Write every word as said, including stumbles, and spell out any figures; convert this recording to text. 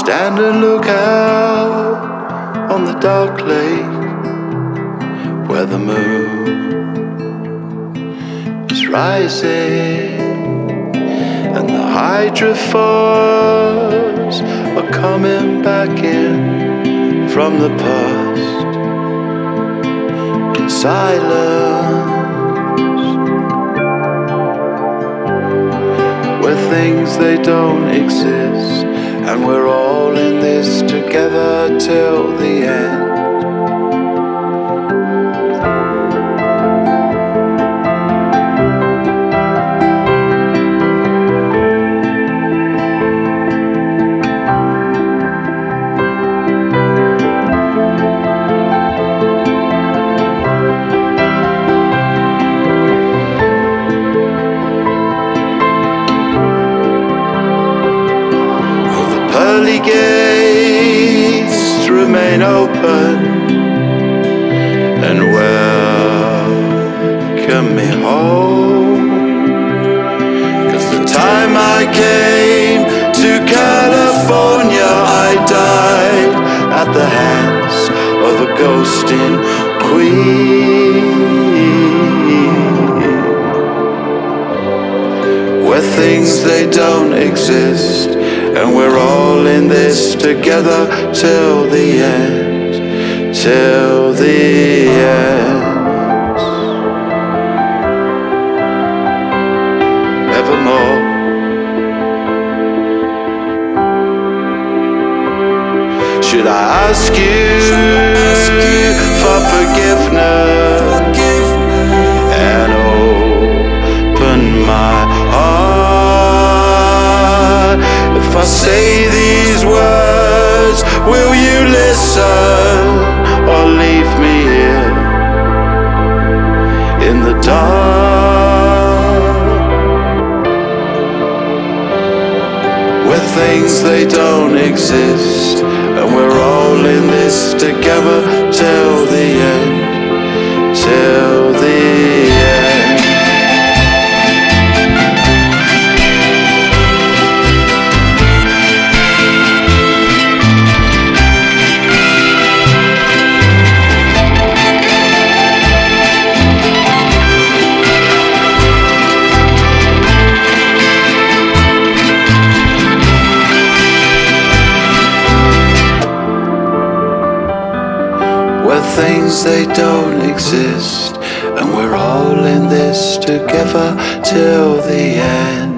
stand and look out on the dark lake where the moon is rising and the hydrophores are coming back in from the past in silence, where things they don't exist, and we're all in this together till the end. Pearly gates remain open and welcome me home, 'cause the time I came to California I died at the hands of a ghosting queen, where things they don't exist, and we're all in this together till the end, till the end, evermore. Should I ask you, for forgiveness and open my heart? If I say these words, will you listen or leave me here in the dark, where things they don't exist, and we're all in this together till the end, till the end. Where things they don't exist, and we're all in this together till the end.